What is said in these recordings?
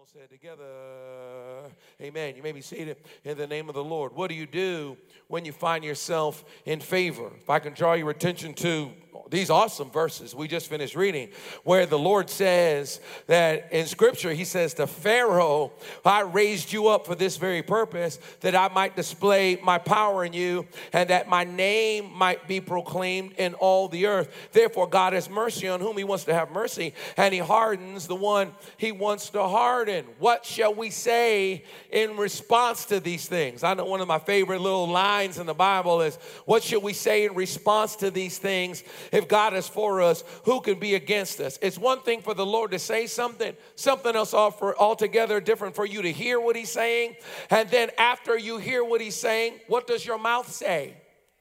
all said together, amen. You may be seated in the name of the Lord. What do you do when you find yourself in favor? If I can draw your attention to these awesome verses we just finished reading, where the Lord says that in Scripture, he says to Pharaoh, I raised you up for this very purpose, that I might display my power in you, and that my name might be proclaimed in all the earth. Therefore, God has mercy on whom he wants to have mercy, and he hardens the one he wants to harden. What shall we say in response to these things? I know one of my favorite little lines in the Bible is, what shall we say in response to these things? If God is for us, who can be against us? It's one thing for the Lord to say something else altogether different for you to hear what he's saying. And then after you hear what he's saying, what does your mouth say?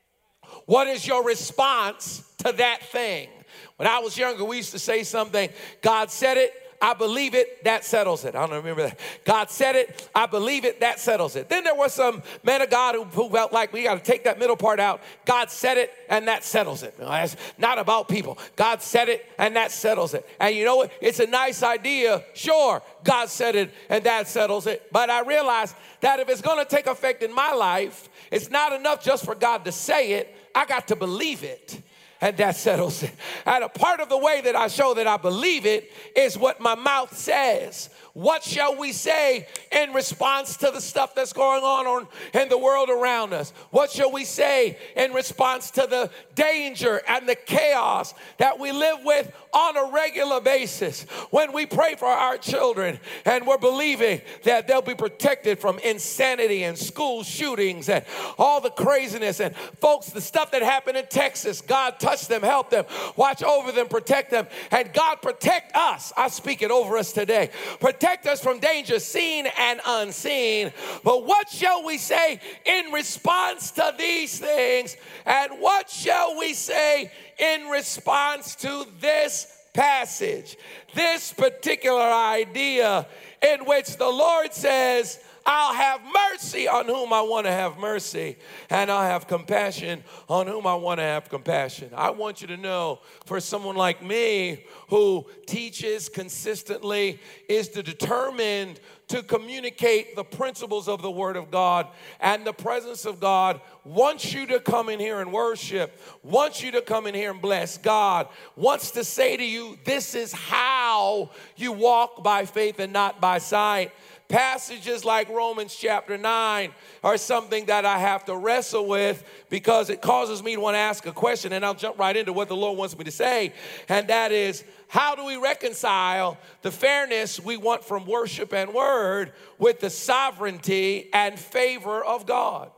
What is your response to that thing? When I was younger, we used to say something, God said it, I believe it, that settles it. I don't remember that. God said it, I believe it, that settles it. Then there was some men of God who felt like we got to take that middle part out. God said it, and that settles it. It's not about people. God said it, and that settles it. And you know what? It's a nice idea. Sure, God said it, and that settles it. But I realized that if it's going to take effect in my life, it's not enough just for God to say it. I got to believe it. And that settles it. And a part of the way that I show that I believe it is what my mouth says. What shall we say in response to the stuff that's going on in the world around us? What shall we say in response to the danger and the chaos that we live with on a regular basis? When we pray for our children and we're believing that they'll be protected from insanity and school shootings and all the craziness. And folks, the stuff that happened in Texas, God touch them, help them, watch over them, protect them. And God protect us. I speak it over us today. Protect us from danger seen and unseen. But what shall we say in response to these things? And what shall we say in response to this passage? This particular idea in which the Lord says, I'll have mercy on whom I want to have mercy, and I'll have compassion on whom I want to have compassion. I want you to know, for someone like me who teaches consistently, is determined to communicate the principles of the Word of God, and the presence of God wants you to come in here and worship, wants you to come in here and bless God, wants to say to you, this is how you walk by faith and not by sight. Passages like Romans chapter 9 are something that I have to wrestle with because it causes me to want to ask a question, and I'll jump right into what the Lord wants me to say, and that is, how do we reconcile the fairness we want from worship and word with the sovereignty and favor of God?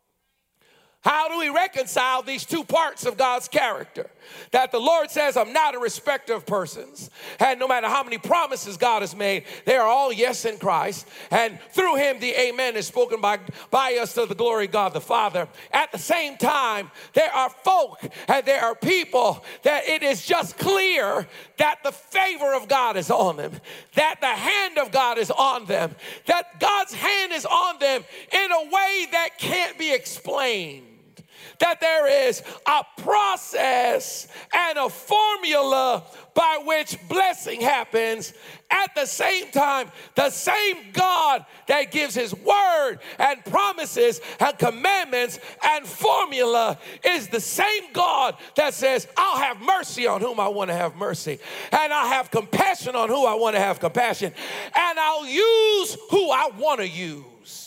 How do we reconcile these two parts of God's character? That the Lord says, I'm not a respecter of persons. And no matter how many promises God has made, they are all yes in Christ. And through him, the amen is spoken by us to the glory of God the Father. At the same time, there are folk and there are people that it is just clear that the favor of God is on them. That the hand of God is on them. That God's hand is on them in a way that can't be explained. That there is a process and a formula by which blessing happens. At the same time, the same God that gives his word and promises and commandments and formula is the same God that says, I'll have mercy on whom I want to have mercy, and I'll have compassion on who I want to have compassion, and I'll use who I want to use.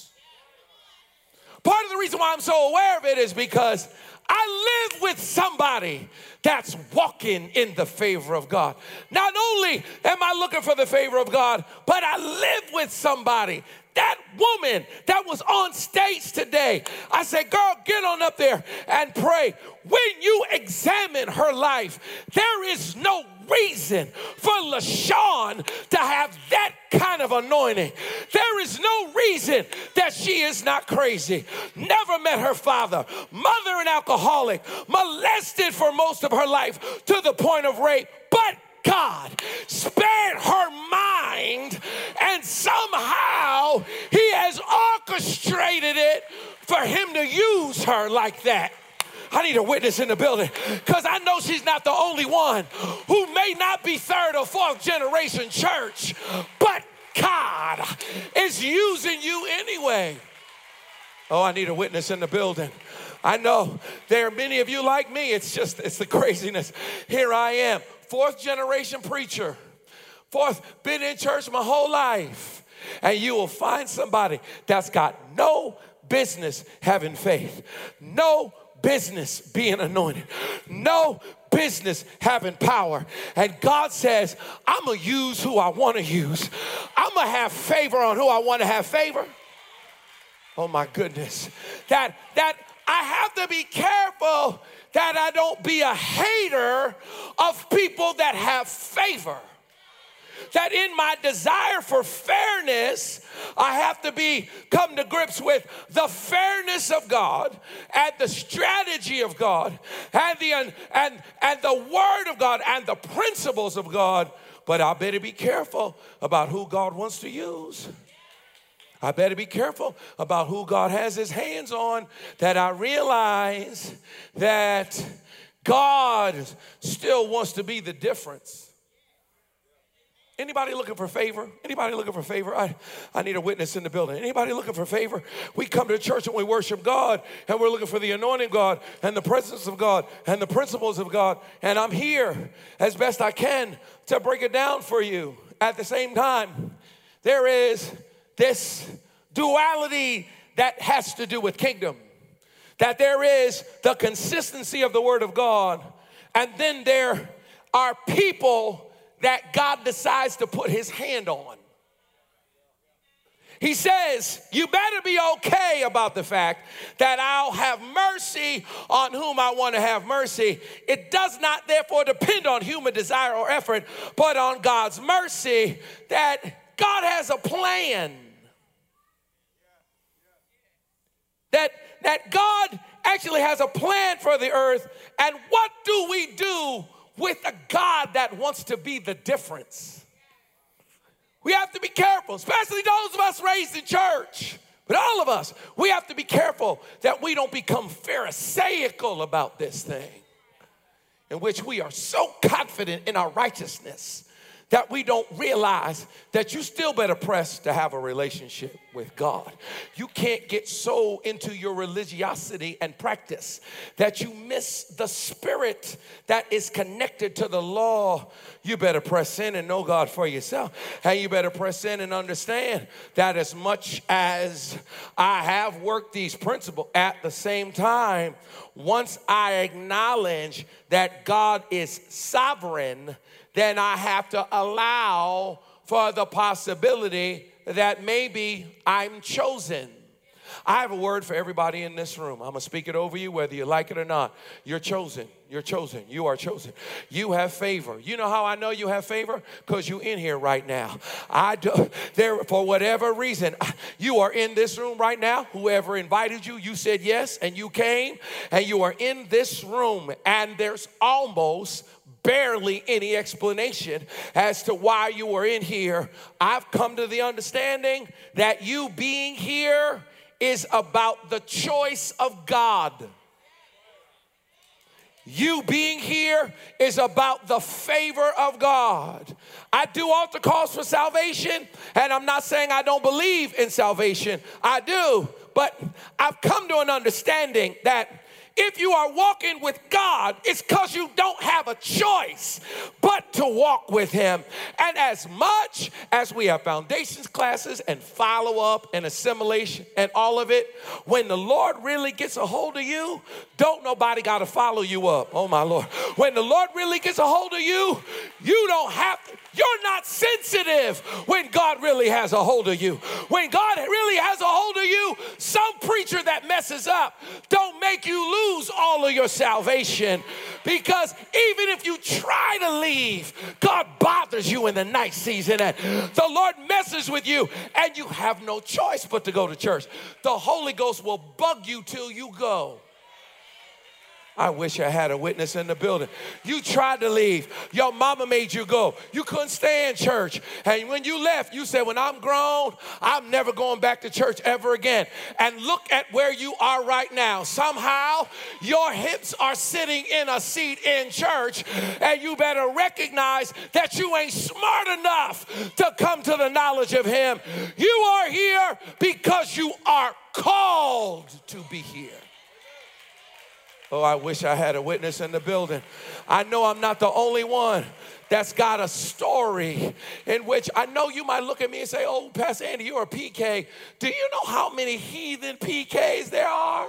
Part of the reason why I'm so aware of it is because I live with somebody that's walking in the favor of God. Not only am I looking for the favor of God, but I live with somebody. That woman that was on stage today, I said, girl, get on up there and pray. When you examine her life, there is no reason for LaShawn to have that kind of anointing. There is no reason that she is not crazy. Never met her father. Mother an alcoholic. Molested for most of her life to the point of rape. But God spared her mind, and somehow he has orchestrated it for him to use her like that. I need a witness in the building, because I know she's not the only one who may not be third or fourth generation church, but God is using you anyway. Oh, I need a witness in the building. I know there are many of you like me. It's the craziness. Here I am, fourth generation preacher. Been in church my whole life. And you will find somebody that's got no business having faith, no business being anointed, no business having power. And God says, I'm going to use who I want to use. I'm going to have favor on who I want to have favor. Oh my goodness. That I have to be careful that I don't be a hater of people that have favor. That in my desire for fairness, I have to come to grips with the fairness of God and the strategy of God and the word of God and the principles of God. But I better be careful about who God wants to use. I better be careful about who God has his hands on, that I realize that God still wants to be the difference. Anybody looking for favor? Anybody looking for favor? I need a witness in the building. Anybody looking for favor? We come to church and we worship God, and we're looking for the anointing of God and the presence of God and the principles of God. And I'm here as best I can to break it down for you. At the same time, there is this duality that has to do with kingdom. That there is the consistency of the word of God, and then there are people that God decides to put his hand on. He says, you better be okay about the fact that I'll have mercy on whom I want to have mercy. It does not therefore depend on human desire or effort, but on God's mercy, that God has a plan. That God actually has a plan for the earth. And what do we do with a God that wants to be the difference? We have to be careful, especially those of us raised in church. But all of us, we have to be careful that we don't become pharisaical about this thing, in which we are so confident in our righteousness that we don't realize that you still better press to have a relationship with God. You can't get so into your religiosity and practice that you miss the spirit that is connected to the law. You better press in and know God for yourself. And you better press in and understand that as much as I have worked these principles, at the same time, once I acknowledge that God is sovereign, then I have to allow for the possibility that maybe I'm chosen. I have a word for everybody in this room. I'm going to speak it over you whether you like it or not. You're chosen. You're chosen. You are chosen. You have favor. You know how I know you have favor? Because you're in here right now. For whatever reason, you are in this room right now. Whoever invited you, you said yes, and you came, and you are in this room, and there's almost barely any explanation as to why you were in here. I've come to the understanding that you being here is about the choice of God. You being here is about the favor of God. I do altar calls for salvation, and I'm not saying I don't believe in salvation. I do, but I've come to an understanding that if you are walking with God, it's because you don't have a choice but to walk with him. And as much as we have foundations classes and follow-up and assimilation and all of it, when the Lord really gets a hold of you, don't nobody got to follow you up. Oh, my Lord. When the Lord really gets a hold of you, you don't have to. You're not sensitive when God really has a hold of you. When God really has a hold of you, some preacher that messes up don't make you lose all of your salvation, because even if you try to leave, God bothers you in the night season and the Lord messes with you and you have no choice but to go to church. The Holy Ghost will bug you till you go. I wish I had a witness in the building. You tried to leave. Your mama made you go. You couldn't stay in church. And when you left, you said, when I'm grown, I'm never going back to church ever again. And look at where you are right now. Somehow, your hips are sitting in a seat in church, and you better recognize that you ain't smart enough to come to the knowledge of him. You are here because you are called to be here. Oh, I wish I had a witness in the building. I know I'm not the only one that's got a story in which I know you might look at me and say, oh, Pastor Andy, you're a PK. Do you know how many heathen PKs there are?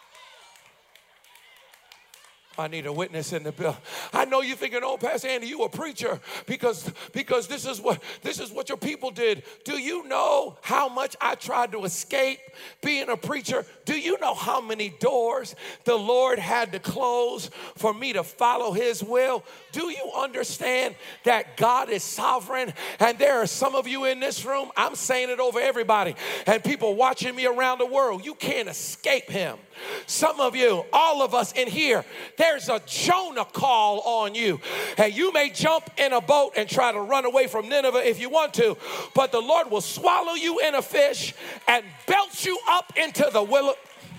I need a witness in the building. I know you're thinking, oh, Pastor Andy, you a preacher because this is what your people did. Do you know how much I tried to escape being a preacher? Do you know how many doors the Lord had to close for me to follow his will? Do you understand that God is sovereign? And there are some of you in this room, I'm saying it over everybody, and people watching me around the world, you can't escape him. Some of you, all of us in here, there's a Jonah call on you. And you may jump in a boat and try to run away from Nineveh if you want to, but the Lord will swallow you in a fish and belch you up into the willow.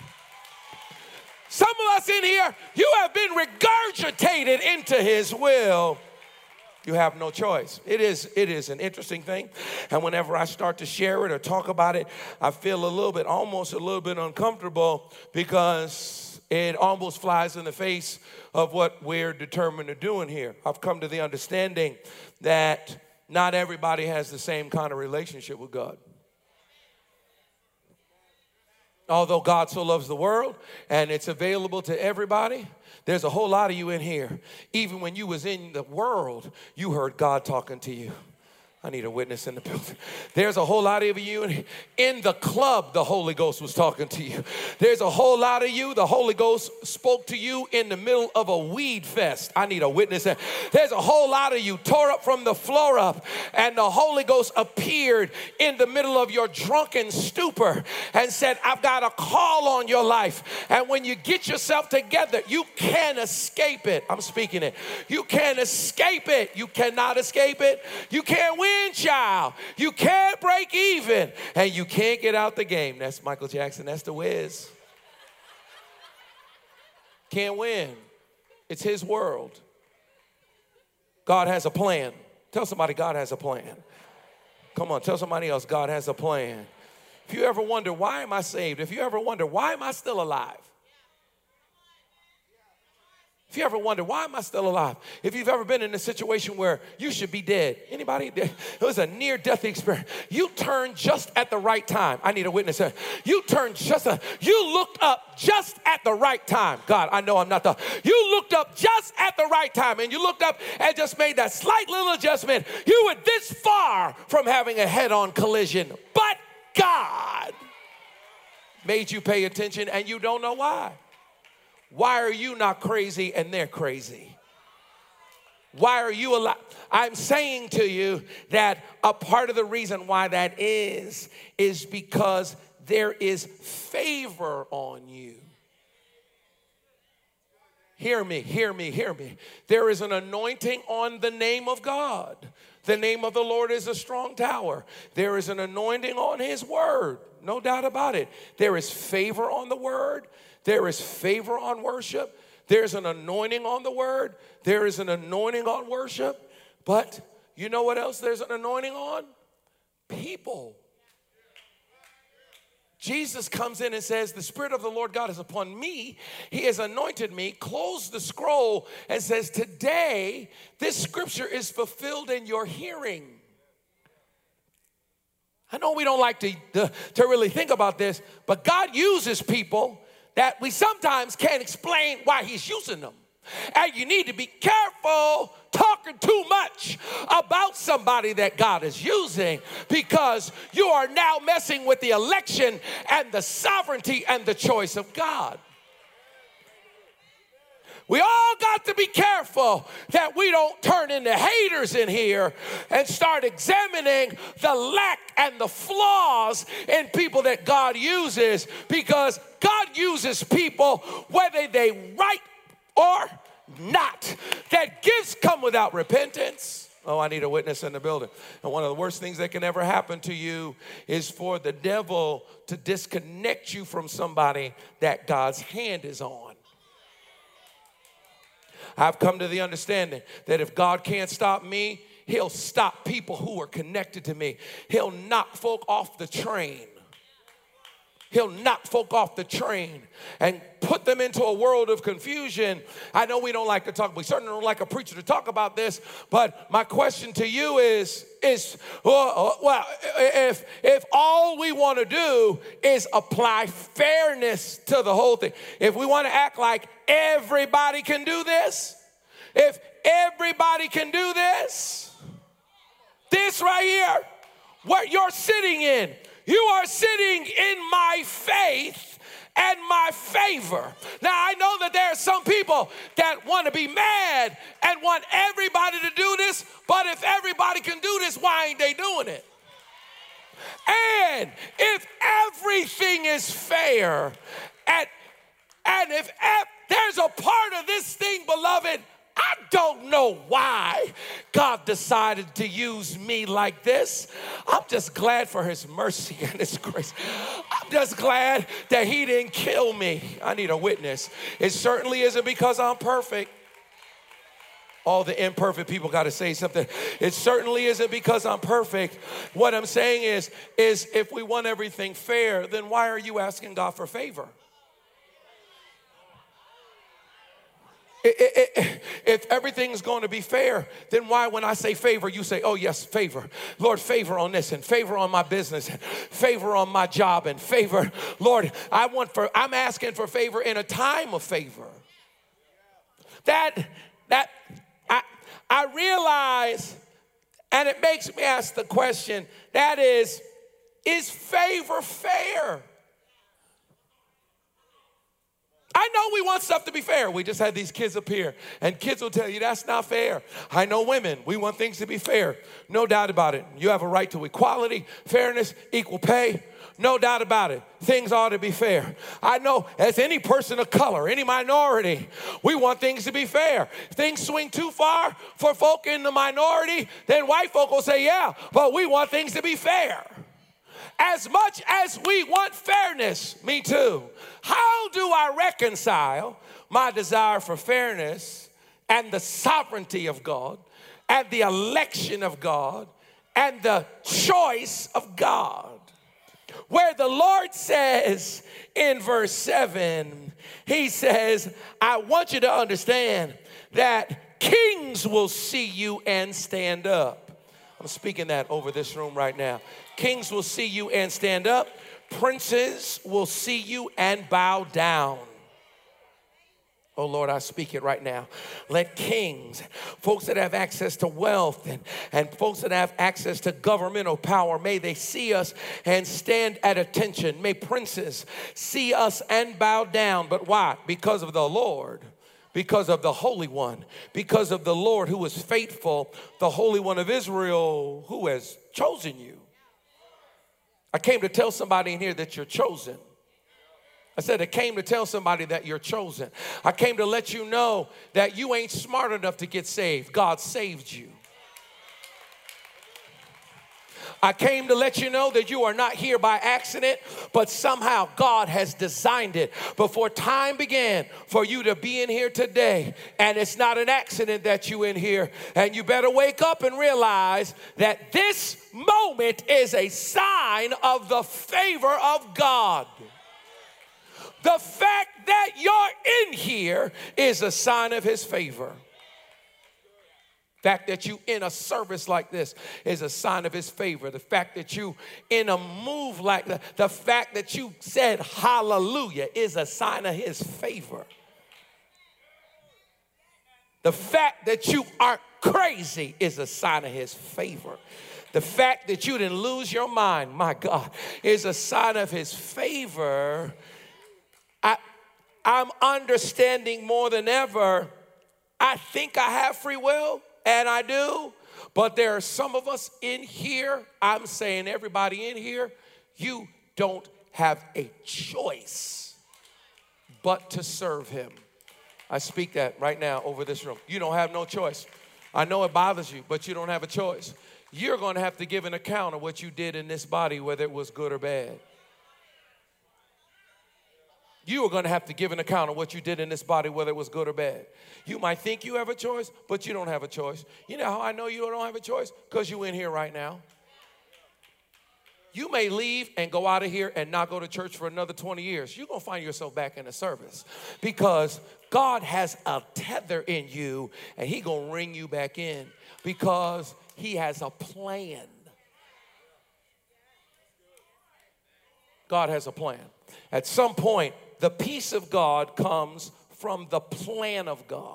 Some of us in here, you have been regurgitated into his will. You have no choice. It is an interesting thing. And whenever I start to share it or talk about it, I feel almost a little bit uncomfortable because it almost flies in the face of what we're determined to do in here. I've come to the understanding that not everybody has the same kind of relationship with God. Although God so loves the world and it's available to everybody, there's a whole lot of you in here. Even when you was in the world, you heard God talking to you. I need a witness in the building. There's a whole lot of you in the club, the Holy Ghost was talking to you. There's a whole lot of you, the Holy Ghost spoke to you in the middle of a weed fest. I need a witness. There's a whole lot of you tore up from the floor up, and the Holy Ghost appeared in the middle of your drunken stupor and said, I've got a call on your life. And when you get yourself together, you can't escape it. I'm speaking it. You can't escape it. You cannot escape it. You can't win. Child, you can't break even, and you can't get out the game. That's Michael Jackson. That's the Wiz. Can't win. It's his world. God has a plan. Tell somebody God has a plan. Come on, tell somebody else God has a plan. If you ever wonder, why am I saved? If you ever wonder, why am I still alive? If you ever wonder, why am I still alive? If you've ever been in a situation where you should be dead. Anybody? It was a near-death experience. You turned just at the right time. I need a witness here. You looked up just at the right time. God, I know I'm not you looked up just at the right time, and you looked up and just made that slight little adjustment. You were this far from having a head-on collision, but God made you pay attention, and you don't know why. Why are you not crazy and they're crazy? Why are you alive? I'm saying to you that a part of the reason why that is because there is favor on you. Hear me, hear me, hear me. There is an anointing on the name of God. The name of the Lord is a strong tower. There is an anointing on his word. No doubt about it. There is favor on the word. There is favor on worship. There's an anointing on the word. There is an anointing on worship. But you know what else there's an anointing on? People. Jesus comes in and says, the Spirit of the Lord God is upon me. He has anointed me. Close the scroll and says, today this scripture is fulfilled in your hearing. I know we don't like to really think about this, but God uses people that we sometimes can't explain why he's using them. And you need to be careful talking too much about somebody that God is using, because you are now messing with the election and the sovereignty and the choice of God. We all got to be careful that we don't turn into haters in here and start examining the lack and the flaws in people that God uses, because God uses people whether they right or not. That gifts come without repentance. Oh, I need a witness in the building. And one of the worst things that can ever happen to you is for the devil to disconnect you from somebody that God's hand is on. I've come to the understanding that if God can't stop me, he'll stop people who are connected to me. He'll knock folk off the train. He'll knock folk off the train and put them into a world of confusion. I know we don't like to talk, we certainly don't like a preacher to talk about this, but my question to you is if all we want to do is apply fairness to the whole thing, if we want to act like everybody can do this, if everybody can do this right here, what you're sitting in, you are sitting in my faith and my favor. Now, I know that there are some people that want to be mad and want everybody to do this, but if everybody can do this, why ain't they doing it? And if everything is fair, and if there's a part of this thing, beloved, I don't know why God decided to use me like this. I'm just glad for his mercy and his grace. I'm just glad that he didn't kill me. I need a witness. It certainly isn't because I'm perfect. All the imperfect people got to say something. It certainly isn't because I'm perfect. What I'm saying is if we want everything fair, then why are you asking God for favor? If everything's going to be fair, then why when I say favor, you say, oh yes, favor. Lord, favor on this and favor on my business and favor on my job and favor. Lord, I'm asking for favor in a time of favor. That I realize, and it makes me ask the question, that is favor fair? I know we want stuff to be fair. We just had these kids up here, and kids will tell you that's not fair. I know women, we want things to be fair. No doubt about it. You have a right to equality, fairness, equal pay. No doubt about it. Things ought to be fair. I know as any person of color, any minority, we want things to be fair. If things swing too far for folk in the minority, then white folk will say, yeah, but we want things to be fair. As much as we want fairness, me too. How do I reconcile my desire for fairness and the sovereignty of God and the election of God and the choice of God? Where the Lord says in verse 7, he says, I want you to understand that kings will see you and stand up. I'm speaking that over this room right now. Kings will see you and stand up. Princes will see you and bow down. Oh, Lord, I speak it right now. Let kings, folks that have access to wealth and folks that have access to governmental power, may they see us and stand at attention. May princes see us and bow down. But why? Because of the Lord. Because of the Holy One, because of the Lord who is faithful, the Holy One of Israel who has chosen you. I came to tell somebody in here that you're chosen. I said I came to tell somebody that you're chosen. I came to let you know that you ain't smart enough to get saved. God saved you. I came to let you know that you are not here by accident, but somehow God has designed it before time began for you to be in here today. And it's not an accident that you're in here. And you better wake up and realize that this moment is a sign of the favor of God. The fact that you're in here is a sign of his favor. The fact that you in a service like this is a sign of his favor. The fact that you in a move like that, the fact that you said hallelujah is a sign of his favor. The fact that you aren't crazy is a sign of his favor. The fact that you didn't lose your mind, my God, is a sign of his favor. I'm understanding more than ever. I think I have free will. And I do, but there are some of us in here, I'm saying everybody in here, you don't have a choice but to serve him. I speak that right now over this room. You don't have no choice. I know it bothers you, but you don't have a choice. You're going to have to give an account of what you did in this body, whether it was good or bad. You are going to have to give an account of what you did in this body, whether it was good or bad. You might think you have a choice, but you don't have a choice. You know how I know you don't have a choice? Because you're in here right now. You may leave and go out of here and not go to church for another 20 years. You're going to find yourself back in the service because God has a tether in you and He's going to ring you back in because He has a plan. God has a plan. At some point, the peace of God comes from the plan of God.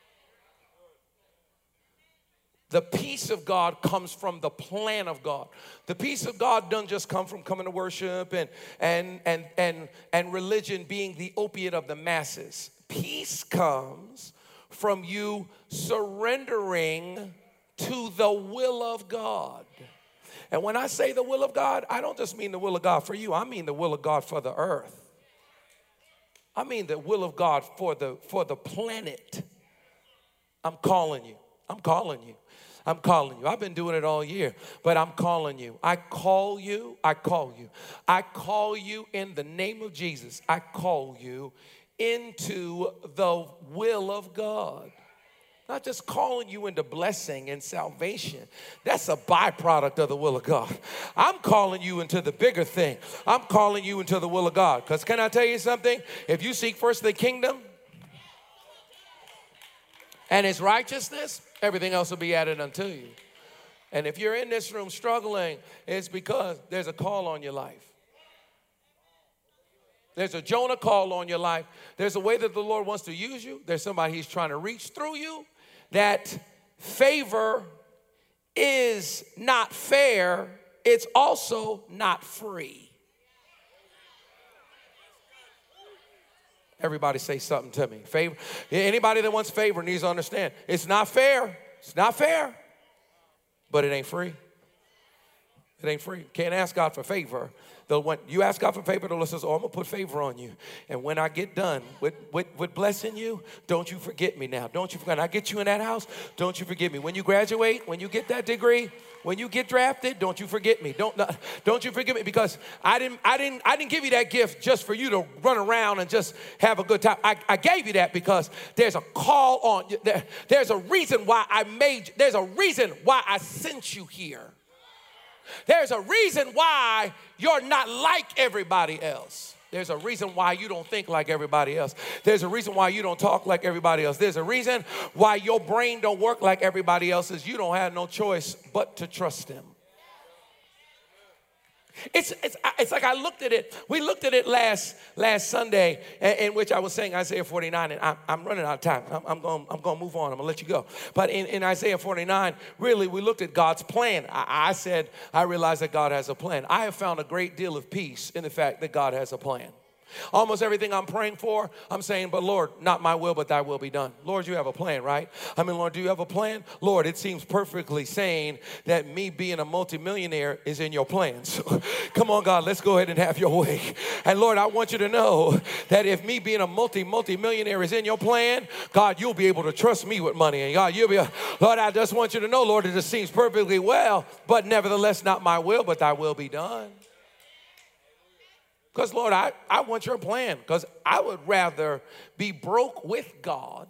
The peace of God comes from the plan of God. The peace of God doesn't just come from coming to worship and religion being the opiate of the masses. Peace comes from you surrendering to the will of God. And when I say the will of God, I don't just mean the will of God for you. I mean the will of God for the earth. I mean the will of God for the planet. I'm calling you. I'm calling you. I'm calling you. I've been doing it all year, but I'm calling you. I call you. I call you. I call you in the name of Jesus. I call you into the will of God. Not just calling you into blessing and salvation. That's a byproduct of the will of God. I'm calling you into the bigger thing. I'm calling you into the will of God. Because can I tell you something? If you seek first the kingdom and His righteousness, everything else will be added unto you. And if you're in this room struggling, it's because there's a call on your life. There's a Jonah call on your life. There's a way that the Lord wants to use you. There's somebody He's trying to reach through you. That favor is not fair. It's also not free. Everybody say something to me. Favor. Anybody that wants favor needs to understand. It's not fair. It's not fair. But it ain't free. It ain't free. Can't ask God for favor. When you ask God for favor, the Lord says, oh, I'm going to put favor on you. And when I get done with blessing you, don't you forget me now. Don't you forget. When I get you in that house, don't you forget me. When you graduate, when you get that degree, when you get drafted, don't you forget me. Don't you forget me, because I didn't give you that gift just for you to run around and just have a good time. I gave you that because there's a call on you. There's a reason why there's a reason why I sent you here. There's a reason why you're not like everybody else. There's a reason why you don't think like everybody else. There's a reason why you don't talk like everybody else. There's a reason why your brain don't work like everybody else's. You don't have no choice but to trust Him. It's like I looked at it. We looked at it last Sunday, in which I was saying Isaiah 49, and I'm running out of time. I'm going to move on. I'm going to let you go. But in Isaiah 49, really, we looked at God's plan. I said, I realized that God has a plan. I have found a great deal of peace in the fact that God has a plan. Almost everything I'm praying for, I'm saying, but Lord, not my will, but thy will be done. Lord, you have a plan, right? I mean, Lord, do you have a plan? Lord, it seems perfectly sane that me being a multimillionaire is in your plans. So, come on, God, let's go ahead and have your way. And Lord, I want you to know that if me being a multimillionaire is in your plan, God, you'll be able to trust me with money. And God, Lord, I just want you to know, Lord, it just seems perfectly well, but nevertheless, not my will, but thy will be done. Because, Lord, I want your plan, because I would rather be broke with God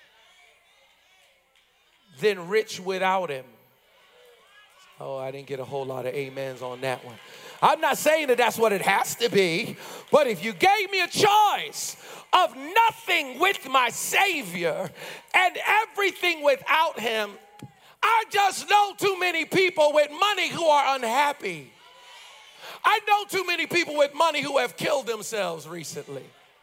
than rich without Him. Oh, I didn't get a whole lot of amens on that one. I'm not saying that that's what it has to be, but if you gave me a choice of nothing with my Savior and everything without Him, I just know too many people with money who are unhappy. I know too many people with money who have killed themselves recently.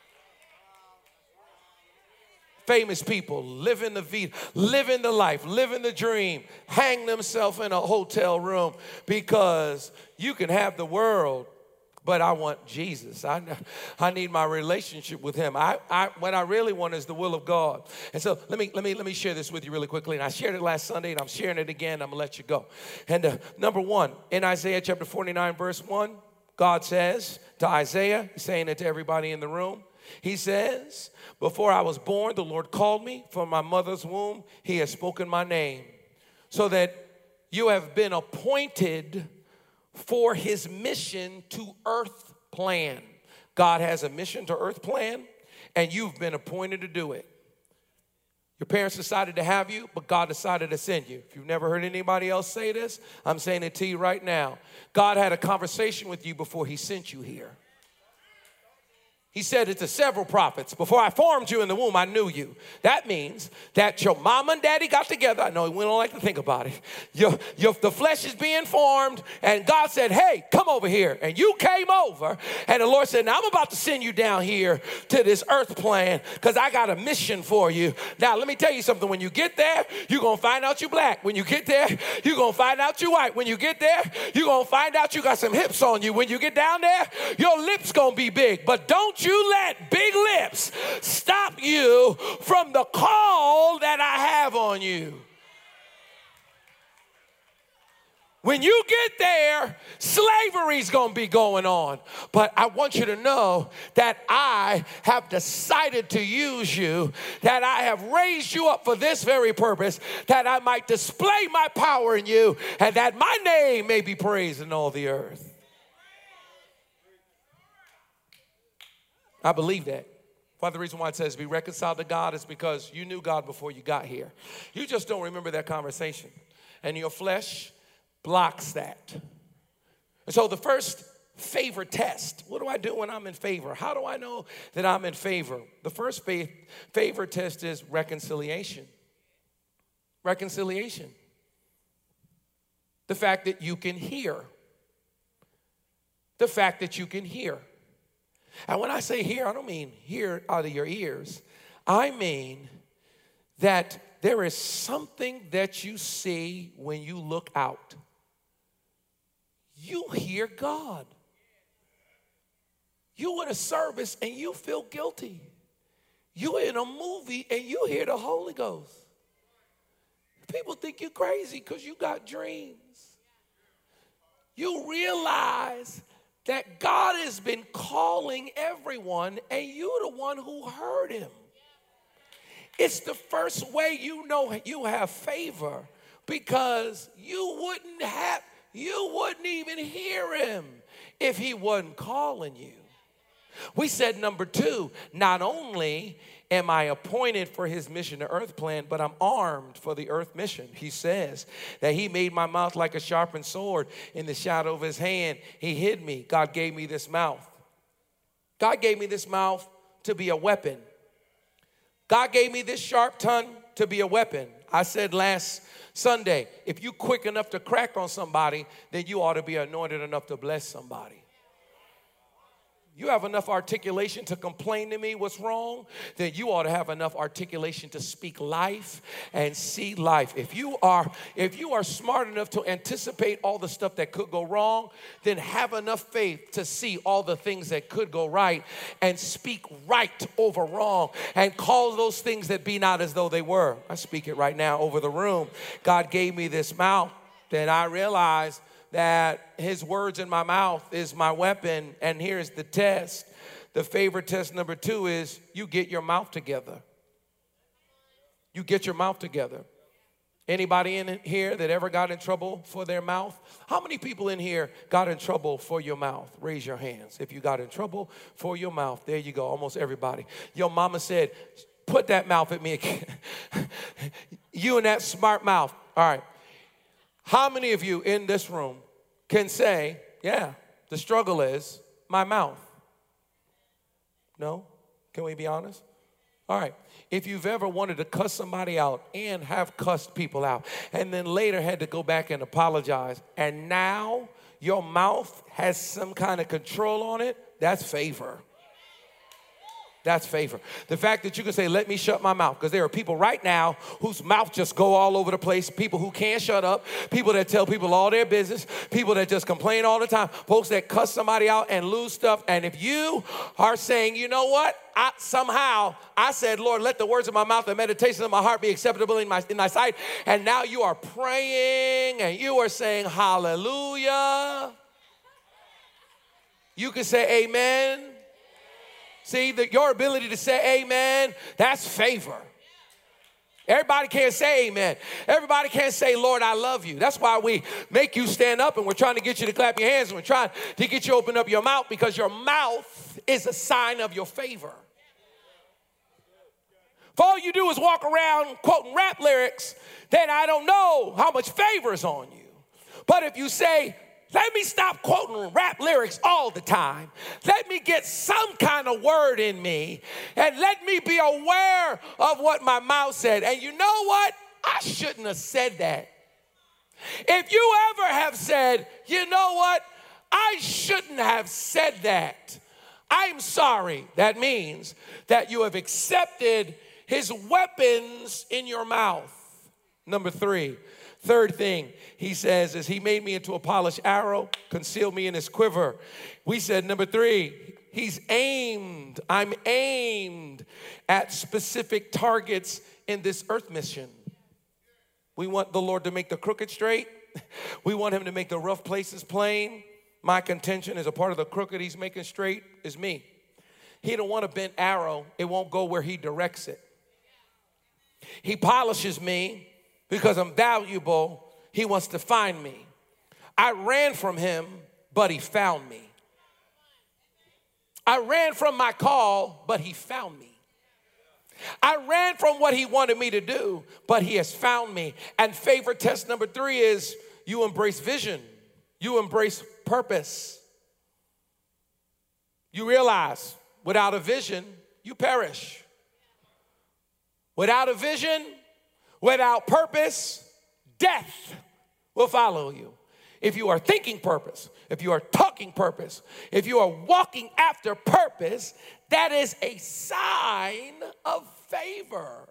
Famous people living the life, living the dream, hang themselves in a hotel room because you can have the world, but I want Jesus. I need my relationship with Him. What I really want is the will of God. And so let me share this with you really quickly. And I shared it last Sunday, and I'm sharing it again. I'm gonna let you go. And number one, in Isaiah chapter 49, verse 1, God says to Isaiah, He's saying it to everybody in the room, He says, before I was born, the Lord called me. From my mother's womb, he has spoken my name. So that you have been appointed for his mission to earth plan. God has a mission to earth plan, and you've been appointed to do it. Your parents decided to have you, but God decided to send you. If you've never heard anybody else say this, I'm saying it to you right now. God had a conversation with you before he sent you here. He said it to several prophets. Before I formed you in the womb, I knew you. That means that your mom and daddy got together. I know we don't like to think about it. The flesh is being formed, and God said, hey, come over here. And you came over, and the Lord said, now I'm about to send you down here to this earth plan because I got a mission for you. Now, let me tell you something. When you get there, you're going to find out you're black. When you get there, you're going to find out you're white. When you get there, you're going to find out you got some hips on you. When you get down there, your lips going to be big. But don't you let big lips stop you from the call that I have on you. When you get there, slavery's going to be going on. But I want you to know that I have decided to use you, that I have raised you up for this very purpose, that I might display my power in you, and that my name may be praised in all the earth. I believe that. Part of the reason why it says be reconciled to God is because you knew God before you got here. You just don't remember that conversation. And your flesh blocks that. And so the first favor test, what do I do when I'm in favor? How do I know that I'm in favor? The first favor test is reconciliation. Reconciliation. The fact that you can hear. The fact that you can hear. And when I say hear, I don't mean hear out of your ears. I mean that there is something that you see when you look out. You hear God. You in a service and you feel guilty. You in a movie and you hear the Holy Ghost. People think you're crazy because you got dreams. You realize that God has been calling everyone, and you're the one who heard him. It's the first way you know you have favor, because you wouldn't even hear him if he wasn't calling you. We said number 2, not only am I appointed for his mission to earth plan, but I'm armed for the earth mission. He says that he made my mouth like a sharpened sword. In the shadow of his hand, he hid me. God gave me this mouth. God gave me this mouth to be a weapon. God gave me this sharp tongue to be a weapon. I said last Sunday, if you're quick enough to crack on somebody, then you ought to be anointed enough to bless somebody. You have enough articulation to complain to me what's wrong, then you ought to have enough articulation to speak life and see life. If you are smart enough to anticipate all the stuff that could go wrong, then have enough faith to see all the things that could go right and speak right over wrong and call those things that be not as though they were. I speak it right now over the room. God gave me this mouth, then I realized that his words in my mouth is my weapon. And here's the test. The favor test number 2 is you get your mouth together. You get your mouth together. Anybody in here that ever got in trouble for their mouth? How many people in here got in trouble for your mouth? Raise your hands if you got in trouble for your mouth. There you go, almost everybody. Your mama said, put that mouth at me again. You and that smart mouth. All right. How many of you in this room can say, yeah, the struggle is my mouth? No? Can we be honest? All right. If you've ever wanted to cuss somebody out and have cussed people out and then later had to go back and apologize, and now your mouth has some kind of control on it, that's favor. That's favor. The fact that you can say, let me shut my mouth, because there are people right now whose mouth just go all over the place, people who can't shut up, people that tell people all their business, people that just complain all the time, folks that cuss somebody out and lose stuff. And if you are saying, you know what, I said, Lord, let the words of my mouth and meditation of my heart be acceptable in thy sight. And now you are praying and you are saying hallelujah. You can say amen. See, that your ability to say amen, that's favor. Everybody can't say amen. Everybody can't say, Lord, I love you. That's why we make you stand up and we're trying to get you to clap your hands and we're trying to get you to open up your mouth, because your mouth is a sign of your favor. If all you do is walk around quoting rap lyrics, then I don't know how much favor is on you. But if you say, let me stop quoting rap lyrics all the time. Let me get some kind of word in me, and let me be aware of what my mouth said. And you know what? I shouldn't have said that. If you ever have said, you know what? I shouldn't have said that. I'm sorry. That means that you have accepted his weapons in your mouth. Number 3. Third thing he says is he made me into a polished arrow, concealed me in his quiver. We said number 3, I'm aimed at specific targets in this earth mission. We want the Lord to make the crooked straight. We want him to make the rough places plain. My contention is a part of the crooked he's making straight is me. He don't want a bent arrow. It won't go where he directs it. He polishes me because I'm valuable. He wants to find me. I ran from him, but he found me. I ran from my call, but he found me. I ran from what he wanted me to do, but he has found me. And favor test number 3 is you embrace vision. You embrace purpose. You realize without a vision, you perish. Without a vision, without purpose, death will follow you. If you are thinking purpose, if you are talking purpose, if you are walking after purpose, that is a sign of favor.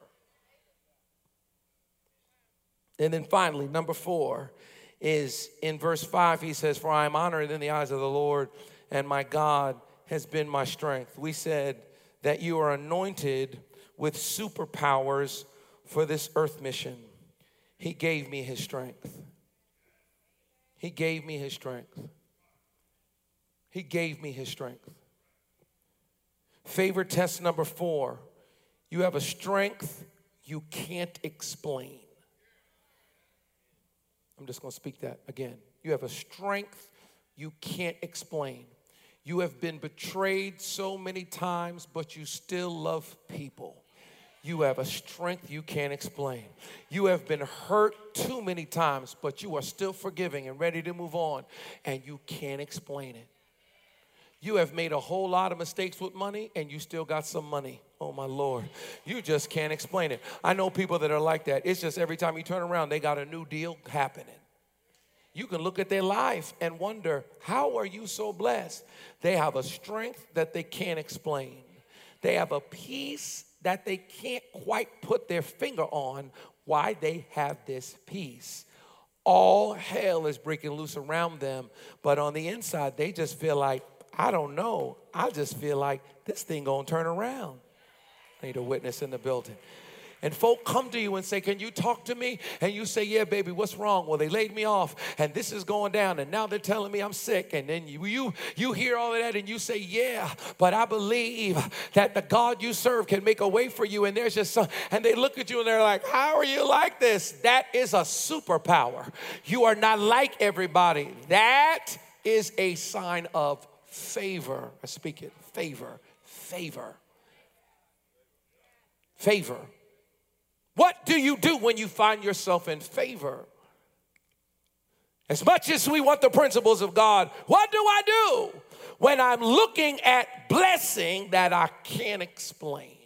And then finally, number 4 is in verse 5, he says, for I am honored in the eyes of the Lord, and my God has been my strength. We said that you are anointed with superpowers for this earth mission. He gave me his strength. He gave me his strength. He gave me his strength. Favor test number 4. You have a strength you can't explain. I'm just going to speak that again. You have a strength you can't explain. You have been betrayed so many times, but you still love people. You have a strength you can't explain. You have been hurt too many times, but you are still forgiving and ready to move on, and you can't explain it. You have made a whole lot of mistakes with money, and you still got some money. Oh, my Lord. You just can't explain it. I know people that are like that. It's just every time you turn around, they got a new deal happening. You can look at their life and wonder, how are you so blessed? They have a strength that they can't explain. They have a peace that they can't quite put their finger on why they have this peace. All hell is breaking loose around them, but on the inside, they just feel like, I don't know. I just feel like this thing gonna turn around. I need a witness in the building. And folk come to you and say, can you talk to me? And you say, yeah, baby, what's wrong? Well, they laid me off, and this is going down, and now they're telling me I'm sick. And then you hear all of that, and you say, yeah, but I believe that the God you serve can make a way for you. And there's just some, and they look at you, and they're like, how are you like this? That is a superpower. You are not like everybody. That is a sign of favor. I speak it. Favor. Favor. Favor. What do you do when you find yourself in favor? As much as we want the principles of God, what do I do when I'm looking at blessing that I can't explain?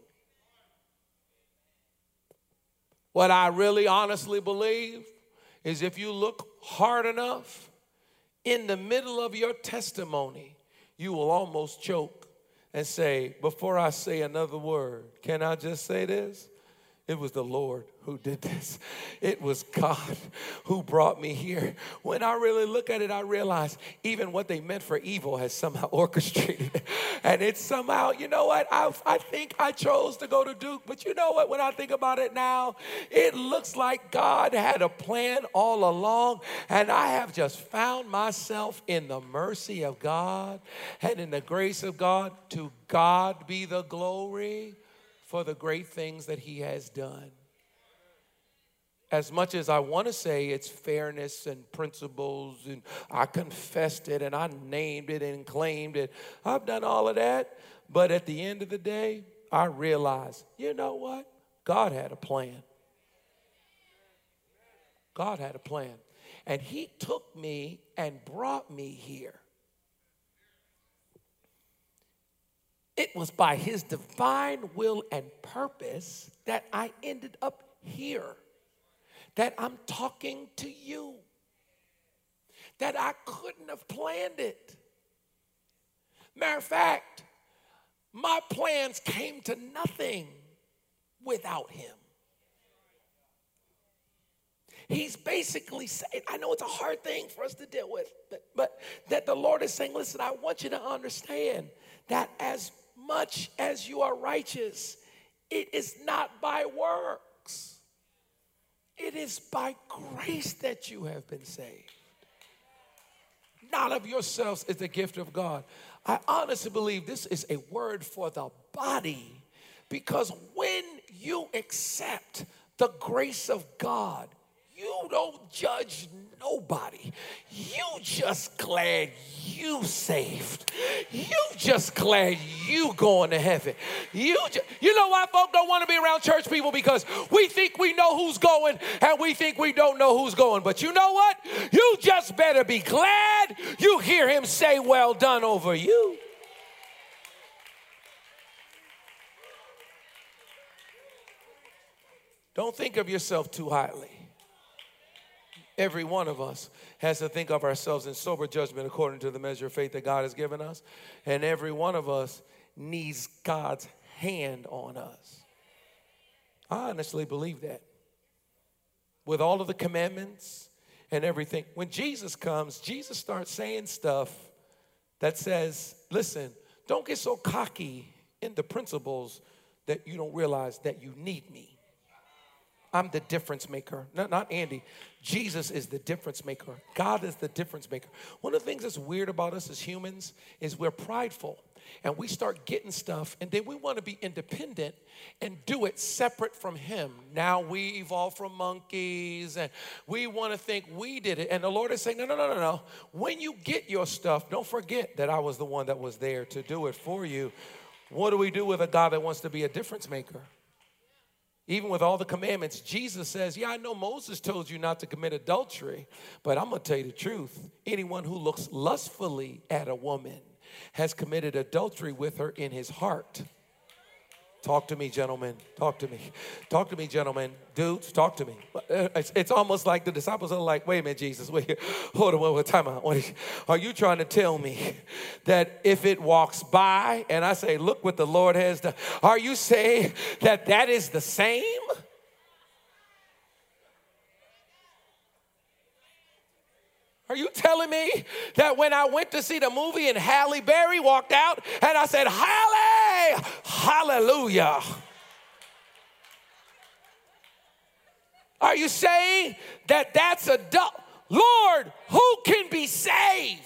What I really honestly believe is if you look hard enough, in the middle of your testimony, you will almost choke and say, before I say another word, can I just say this? It was the Lord who did this. It was God who brought me here. When I really look at it, I realize even what they meant for evil has somehow orchestrated it. And it's somehow, you know what? I think I chose to go to Duke, but you know what? When I think about it now, it looks like God had a plan all along, and I have just found myself in the mercy of God and in the grace of God. To God be the glory for the great things that he has done. As much as I want to say it's fairness and principles, and I confessed it and I named it and claimed it, I've done all of that. But at the end of the day, I realize, you know what? God had a plan. God had a plan. And he took me and brought me here. It was by his divine will and purpose that I ended up here, that I'm talking to you, that I couldn't have planned it. Matter of fact, my plans came to nothing without him. He's basically saying, I know it's a hard thing for us to deal with, but that the Lord is saying, listen, I want you to understand that as much as you are righteous, it is not by works. It is by grace that you have been saved. Not of yourselves, is the gift of God. I honestly believe this is a word for the body, because when you accept the grace of God, you don't judge nobody. You just glad you saved. You just glad you going to heaven. You know why folk don't want to be around church people? Because we think we know who's going and we think we don't know who's going. But you know what? You just better be glad you hear him say, well done over you. Don't think of yourself too highly. Every one of us has to think of ourselves in sober judgment according to the measure of faith that God has given us. And every one of us needs God's hand on us. I honestly believe that. With all of the commandments and everything. When Jesus comes, Jesus starts saying stuff that says, listen, don't get so cocky in the principles that you don't realize that you need me. I'm the difference maker. Not Andy. Jesus is the difference maker. God is the difference maker. One of the things that's weird about us as humans is we're prideful. And we start getting stuff, and then we want to be independent and do it separate from him. Now we evolve from monkeys, and we want to think we did it. And the Lord is saying, no. When you get your stuff, don't forget that I was the one that was there to do it for you. What do we do with a God that wants to be a difference maker? Even with all the commandments, Jesus says, yeah, I know Moses told you not to commit adultery, but I'm going to tell you the truth. Anyone who looks lustfully at a woman has committed adultery with her in his heart. Talk to me, gentlemen. Talk to me. Talk to me, gentlemen. Dudes, talk to me. It's almost like the disciples are like, wait a minute, Jesus. Wait, hold on, time out. Are you trying to tell me that if it walks by and I say, look what the Lord has done, are you saying that that is the same? Are you telling me that when I went to see the movie and Halle Berry walked out and I said, Halle, hallelujah. Are you saying that that's Lord, who can be saved?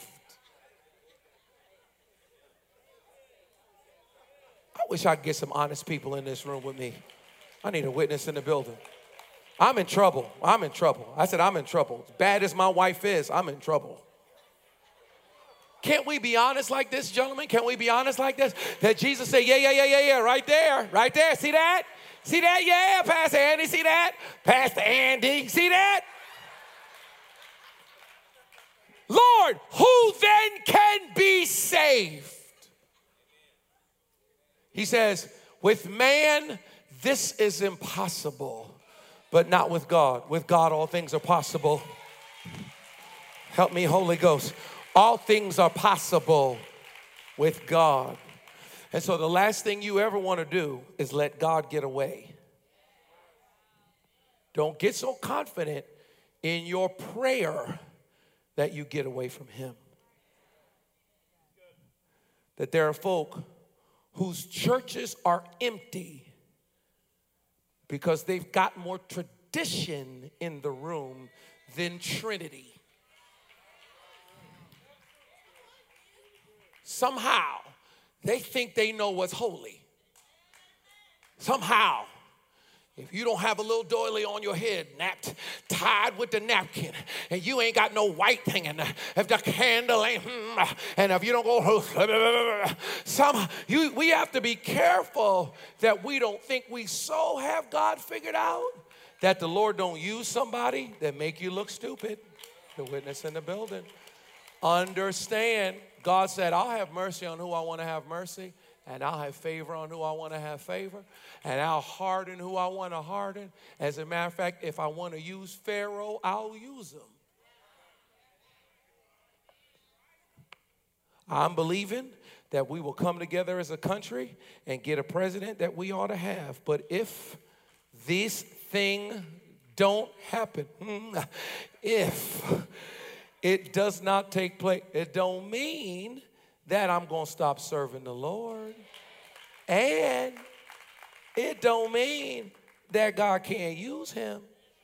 I wish I could get some honest people in this room with me. I need a witness in the building. I'm in trouble. I said, I'm in trouble. As bad as my wife is, I'm in trouble. Can't we be honest like this, gentlemen? Can we be honest like this? That Jesus said, yeah, right there. See that? See that? Yeah, Pastor Andy, see that? Pastor Andy, see that? Lord, who then can be saved? He says, with man, this is impossible. But not with God. With God, all things are possible. Help me, Holy Ghost. All things are possible with God. And so the last thing you ever want to do is let God get away. Don't get so confident in your prayer that you get away from him. That there are folk whose churches are empty because they've got more tradition in the room than Trinity. Somehow, they think they know what's holy. Somehow, if you don't have a little doily on your head, tied with the napkin, and you ain't got no white thing, and if the candle ain't, and if you don't go, we have to be careful that we don't think we so have God figured out that the Lord don't use somebody that make you look stupid. The witness in the building. Understand, God said, I'll have mercy on who I want to have mercy. And I'll have favor on who I want to have favor. And I'll harden who I want to harden. As a matter of fact, if I want to use Pharaoh, I'll use him. I'm believing that we will come together as a country and get a president that we ought to have. But if this thing don't happen, if it does not take place, it don't mean that I'm going to stop serving the Lord. And it don't mean that God can't use him.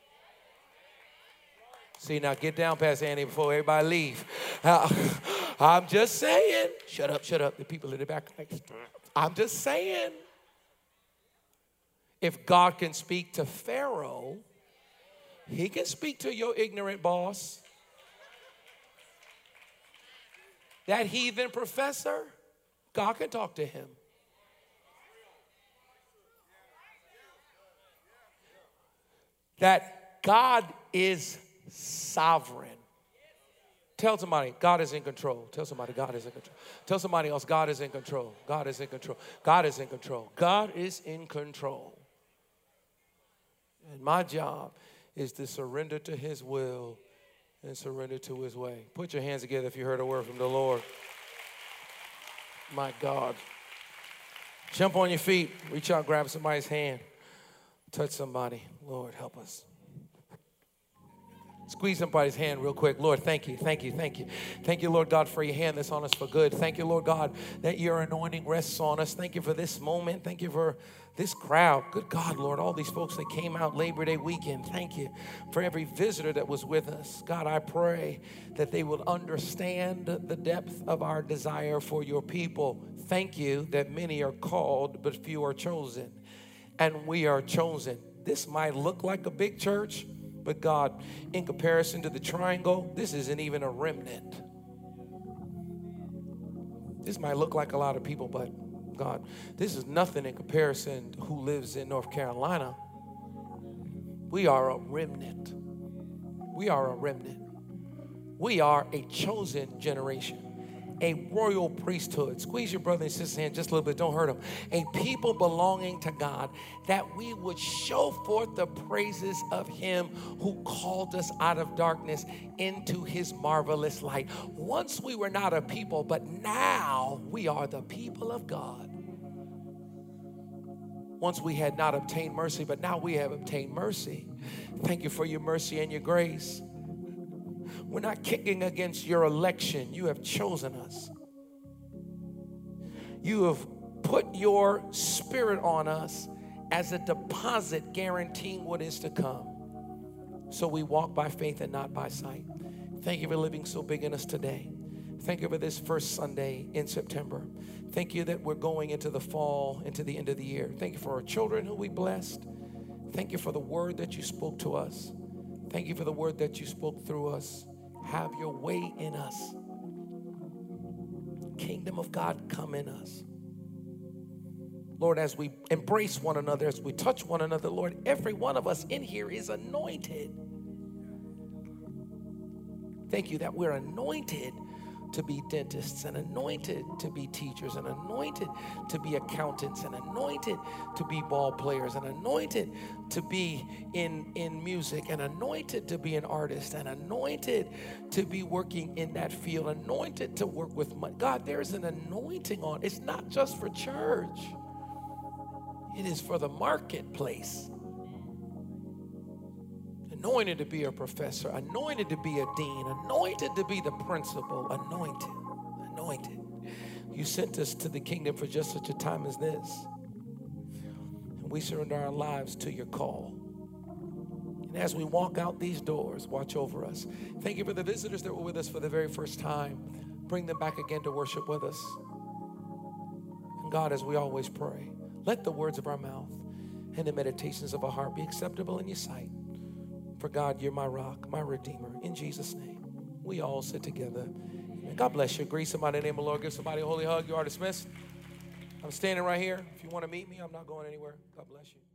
See, now get down, Pastor Andy, before everybody leave. I'm just saying. Shut up. The people in the back. I'm just saying. If God can speak to Pharaoh, he can speak to your ignorant boss. That heathen professor, God can talk to him. That God is sovereign. Tell somebody, God is in control. Tell somebody, God is in control. Tell somebody else, God is in control. God is in control. God is in control. God is in control. And my job is to surrender to his will and surrender to his way. Put your hands together if you heard a word from the Lord. My God. Jump on your feet. Reach out, grab somebody's hand. Touch somebody. Lord, help us. Squeeze somebody's hand real quick. Lord, thank you. Thank you, Lord God, for your hand that's on us for good. Thank you, Lord God, that your anointing rests on us. Thank you for this moment. Thank you for this crowd. Good God, Lord, all these folks that came out Labor Day weekend. Thank you for every visitor that was with us. God, I pray that they will understand the depth of our desire for your people. Thank you that many are called, but few are chosen. And we are chosen. This might look like a big church, but God, in comparison to the triangle, this isn't even a remnant. This might look like a lot of people, but God, this is nothing in comparison to who lives in North Carolina. We are a remnant. We are a remnant. We are a chosen generation. A royal priesthood. Squeeze your brother and sister's hand just a little bit. Don't hurt them. A people belonging to God, that we would show forth the praises of him who called us out of darkness into his marvelous light. Once we were not a people, but now we are the people of God. Once we had not obtained mercy, but now we have obtained mercy. Thank you for your mercy and your grace. We're not kicking against your election. You have chosen us. You have put your spirit on us as a deposit guaranteeing what is to come. So we walk by faith and not by sight. Thank you for living so big in us today. Thank you for this first Sunday in September. Thank you that we're going into the fall, into the end of the year. Thank you for our children who we blessed. Thank you for the word that you spoke to us. Thank you for the word that you spoke through us. Have your way in us. Kingdom of God, come in us. Lord, as we embrace one another, as we touch one another, Lord, every one of us in here is anointed. Thank you that we're anointed to be dentists, and anointed to be teachers, and anointed to be accountants, and anointed to be ball players, and anointed to be in music, and anointed to be an artist, and anointed to be working in that field, anointed to work with money. God, there's an anointing on. It's not just for church. It is for the marketplace. anointed to be a professor, anointed to be a dean, anointed to be the principal, anointed. You sent us to the kingdom for just such a time as this. And we surrender our lives to your call. And as we walk out these doors, watch over us. Thank you for the visitors that were with us for the very first time. Bring them back again to worship with us. And God, as we always pray, let the words of our mouth and the meditations of our heart be acceptable in your sight. For God, you're my rock, my redeemer. In Jesus' name, we all sit together. And God bless you. Greet somebody in the name of the Lord. Give somebody a holy hug. You are dismissed. I'm standing right here. If you want to meet me, I'm not going anywhere. God bless you.